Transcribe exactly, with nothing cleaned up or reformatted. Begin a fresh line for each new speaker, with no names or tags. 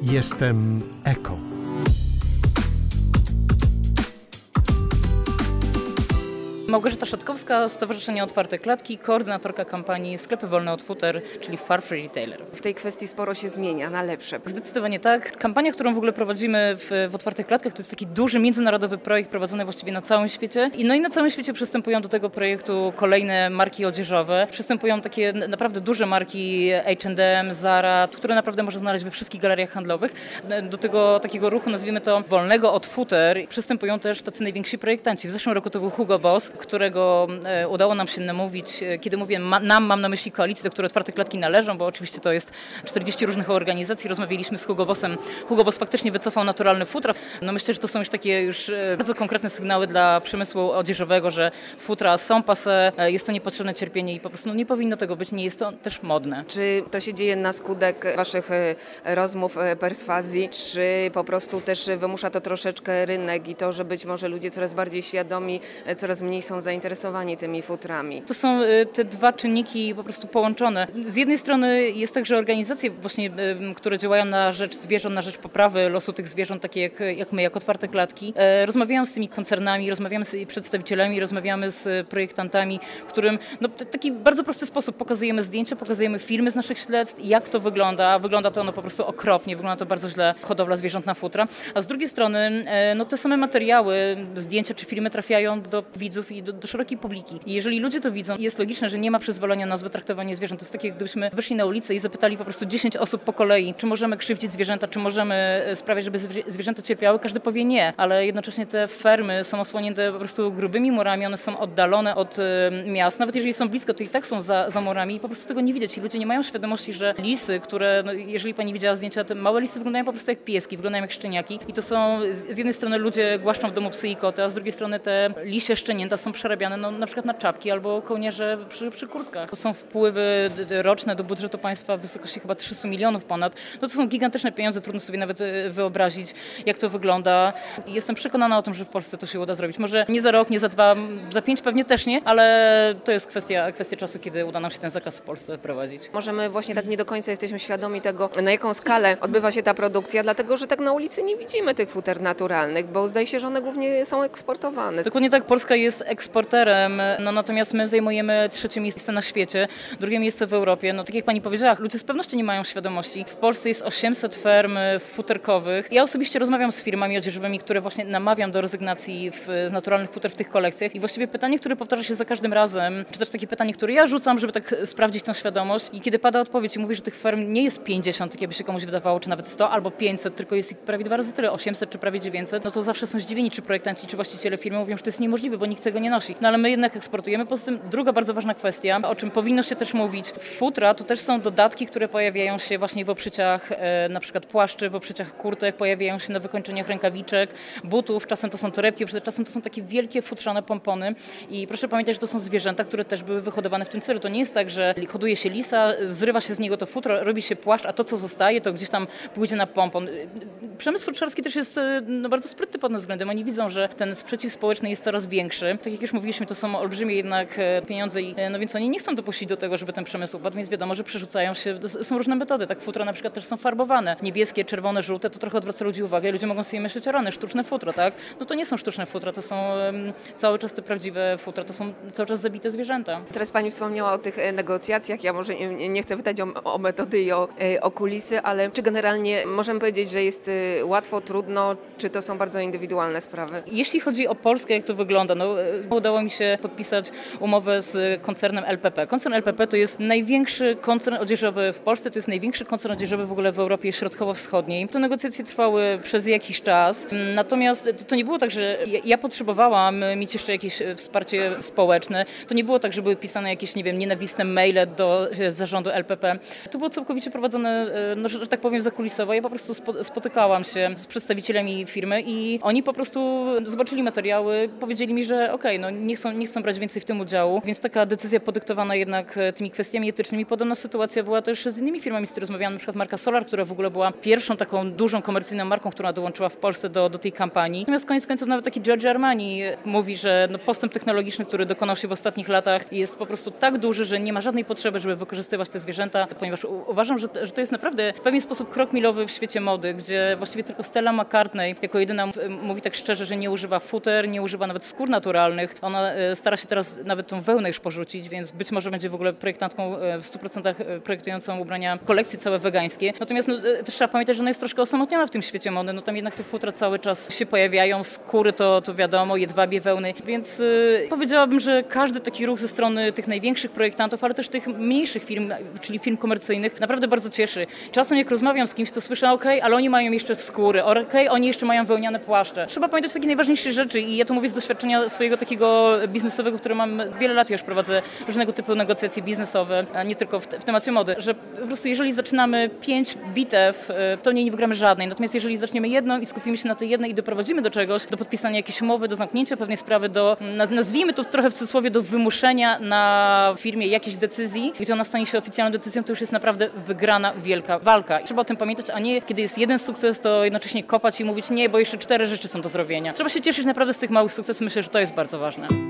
Jestem eko.
Małgorzata Szatkowska, Stowarzyszenie Otwarte Klatki, koordynatorka kampanii Sklepy Wolne od Futer, czyli Far Free Retailer.
W tej kwestii sporo się zmienia, na lepsze.
Zdecydowanie tak. Kampania, którą w ogóle prowadzimy w, w Otwartych Klatkach, to jest taki duży międzynarodowy projekt prowadzony właściwie na całym świecie. I no i na całym świecie przystępują do tego projektu kolejne marki odzieżowe. Przystępują takie naprawdę duże marki H and M, Zara, które naprawdę można znaleźć we wszystkich galeriach handlowych. Do tego takiego ruchu, nazwijmy to, wolnego od futer, przystępują też tacy najwięksi projektanci. W zeszłym roku to był Hugo Boss, którego e, udało nam się namówić, e, kiedy mówię ma, nam, mam na myśli koalicję, do której Otwarte Klatki należą, bo oczywiście to jest czterdzieści różnych organizacji. Rozmawialiśmy z Hugo Bossem. Hugo Boss faktycznie wycofał naturalny futra. No myślę, że to są już takie już e, bardzo konkretne sygnały dla przemysłu odzieżowego, że futra są passé, e, jest to niepotrzebne cierpienie i po prostu no, nie powinno tego być, nie jest to też modne.
Czy to się dzieje na skutek waszych e, rozmów, e, perswazji, czy po prostu też wymusza to troszeczkę rynek i to, że być może ludzie coraz bardziej świadomi, e, coraz mniej są zainteresowani tymi futrami?
To są te dwa czynniki po prostu połączone. Z jednej strony jest tak, że organizacje właśnie, które działają na rzecz zwierząt, na rzecz poprawy losu tych zwierząt, takie jak, jak my, jak Otwarte Klatki, rozmawiają z tymi koncernami, rozmawiamy z przedstawicielami, rozmawiamy z projektantami, którym no, w taki bardzo prosty sposób pokazujemy zdjęcia, pokazujemy filmy z naszych śledztw, jak to wygląda. Wygląda to no, po prostu okropnie, wygląda to bardzo źle, hodowla zwierząt na futra. A z drugiej strony no, te same materiały, zdjęcia czy filmy trafiają do widzów i do, do szerokiej publiki. I jeżeli ludzie to widzą, jest logiczne, że nie ma przyzwolenia na złe traktowanie zwierząt. To jest takie, gdybyśmy wyszli na ulicę i zapytali po prostu dziesięć osób po kolei, czy możemy krzywdzić zwierzęta, czy możemy sprawiać, żeby zwierzęta cierpiały. Każdy powie nie, ale jednocześnie te fermy są osłonięte po prostu grubymi murami, one są oddalone od miast. Nawet jeżeli są blisko, to i tak są za, za murami i po prostu tego nie widać. I ludzie nie mają świadomości, że lisy, które, no, jeżeli pani widziała zdjęcia, te małe lisy wyglądają po prostu jak pieski, wyglądają jak szczeniaki. I to są, z jednej strony ludzie głaszczą w domu psy i koty, a z drugiej strony te lisie szczenięta są przerabiane no, na przykład na czapki albo kołnierze przy, przy kurtkach. To są wpływy roczne do budżetu państwa w wysokości chyba trzysta milionów ponad. No to są gigantyczne pieniądze, trudno sobie nawet wyobrazić, jak to wygląda. I jestem przekonana o tym, że w Polsce to się uda zrobić. Może nie za rok, nie za dwa, za pięć pewnie też nie, ale to jest kwestia, kwestia czasu, kiedy uda nam się ten zakaz w Polsce wprowadzić.
Możemy właśnie tak nie do końca jesteśmy świadomi tego, na jaką skalę odbywa się ta produkcja, dlatego że tak na ulicy nie widzimy tych futer naturalnych, bo zdaje się, że one głównie są eksportowane.
Dokładnie tak, Polska jest eksporterem, no natomiast my zajmujemy trzecie miejsce na świecie, drugie miejsce w Europie. No tak jak pani powiedziała, ludzie z pewnością nie mają świadomości. W Polsce jest osiemset ferm futerkowych. Ja osobiście rozmawiam z firmami odzieżowymi, które właśnie namawiam do rezygnacji w, z naturalnych futer w tych kolekcjach i właściwie pytanie, które powtarza się za każdym razem, czy też takie pytanie, które ja rzucam, żeby tak sprawdzić tę świadomość i kiedy pada odpowiedź i mówi, że tych ferm nie jest pięćdziesiąt, tak jakby się komuś wydawało, czy nawet sto albo pięćset, tylko jest ich prawie dwa razy tyle, osiemset czy prawie dziewięćset, no to zawsze są zdziwieni, czy projektanci, czy właściciele firmy mówią, że to jest niemożliwe, bo nikt tego nie nosi. No ale my jednak eksportujemy. Poza tym druga bardzo ważna kwestia, o czym powinno się też mówić. Futra to też są dodatki, które pojawiają się właśnie w oprzyciach e, na przykład płaszczy, w oprzyciach kurtek, pojawiają się na wykończeniach rękawiczek, butów, czasem to są torebki, czasem to są takie wielkie futrzane pompony i proszę pamiętać, że to są zwierzęta, które też były wyhodowane w tym celu. To nie jest tak, że hoduje się lisa, zrywa się z niego to futro, robi się płaszcz, a to co zostaje, to gdzieś tam pójdzie na pompon. Przemysł futrzarski też jest no, bardzo sprytny pod tym względem. Oni widzą, że ten sprzeciw społeczny jest coraz większy. Tak jak już mówiliśmy, to są olbrzymie jednak pieniądze i no więc oni nie chcą dopuścić do tego, żeby ten przemysł upadł, więc wiadomo, że przerzucają się, są różne metody, tak futra na przykład też są farbowane, niebieskie, czerwone, żółte, to trochę odwraca ludzi uwagę i ludzie mogą sobie myśleć, o rany, sztuczne futro, tak? No to nie są sztuczne futra, to są um, cały czas te prawdziwe futra, to są cały czas zabite zwierzęta.
Teraz pani wspomniała o tych negocjacjach, ja może nie, nie chcę pytać o, o metody i o, o kulisy, ale czy generalnie możemy powiedzieć, że jest łatwo, trudno, czy to są bardzo indywidualne sprawy?
Jeśli chodzi o Polskę, jak to wygląda, no udało mi się podpisać umowę z koncernem L P P. Koncern L P P to jest największy koncern odzieżowy w Polsce, to jest największy koncern odzieżowy w ogóle w Europie Środkowo-Wschodniej. Te negocjacje trwały przez jakiś czas, natomiast to nie było tak, że ja potrzebowałam mieć jeszcze jakieś wsparcie społeczne. To nie było tak, że były pisane jakieś, nie wiem, nienawistne maile do zarządu L P P. To było całkowicie prowadzone, no, że, że tak powiem, zakulisowo. Ja po prostu spotykałam się z przedstawicielami firmy i oni po prostu zobaczyli materiały, powiedzieli mi, że okej, okej, okay, no nie chcą, nie chcą brać więcej w tym udziału, więc taka decyzja podyktowana jednak tymi kwestiami etycznymi. Podobna sytuacja była też z innymi firmami, z którymi rozmawiałam, na przykład marka Solar, która w ogóle była pierwszą taką dużą komercyjną marką, która dołączyła w Polsce do, do tej kampanii. Natomiast koniec końców nawet taki Giorgio Armani mówi, że no, postęp technologiczny, który dokonał się w ostatnich latach, jest po prostu tak duży, że nie ma żadnej potrzeby, żeby wykorzystywać te zwierzęta, ponieważ u- uważam, że, że to jest naprawdę w pewien sposób krok milowy w świecie mody, gdzie właściwie tylko Stella McCartney jako jedyna mówi tak szczerze, że nie używa futer, nie używa nawet skór naturalnych. Ona e, stara się teraz nawet tą wełnę już porzucić, więc być może będzie w ogóle projektantką e, w stu procentach projektującą ubrania kolekcje całe wegańskie. Natomiast no, e, też trzeba pamiętać, że ona jest troszkę osamotniona w tym świecie mody. No tam jednak te futra cały czas się pojawiają, skóry to, to wiadomo, jedwabie wełny, więc e, powiedziałabym, że każdy taki ruch ze strony tych największych projektantów, ale też tych mniejszych firm, czyli firm komercyjnych, naprawdę bardzo cieszy. Czasem jak rozmawiam z kimś, to słyszę, okej, okay, ale oni mają jeszcze w skóry, okej, okay, oni jeszcze mają wełniane płaszcze. Trzeba pamiętać takie najważniejsze rzeczy i ja to mówię z doświadczenia swojego takiego biznesowego, które mam wiele lat, już prowadzę różnego typu negocjacje biznesowe, a nie tylko w, te, w temacie mody, że po prostu jeżeli zaczynamy pięć bitew, to nie, nie wygramy żadnej. Natomiast jeżeli zaczniemy jedną i skupimy się na tej jednej i doprowadzimy do czegoś, do podpisania jakiejś umowy, do zamknięcia pewnej sprawy, do, nazwijmy to trochę w cudzysłowie, do wymuszenia na firmie jakiejś decyzji, gdzie ona stanie się oficjalną decyzją, to już jest naprawdę wygrana wielka walka. Trzeba o tym pamiętać, a nie kiedy jest jeden sukces, to jednocześnie kopać i mówić nie, bo jeszcze cztery rzeczy są do zrobienia. Trzeba się cieszyć naprawdę z tych małych sukcesów, myślę, że to jest bardzo ważne.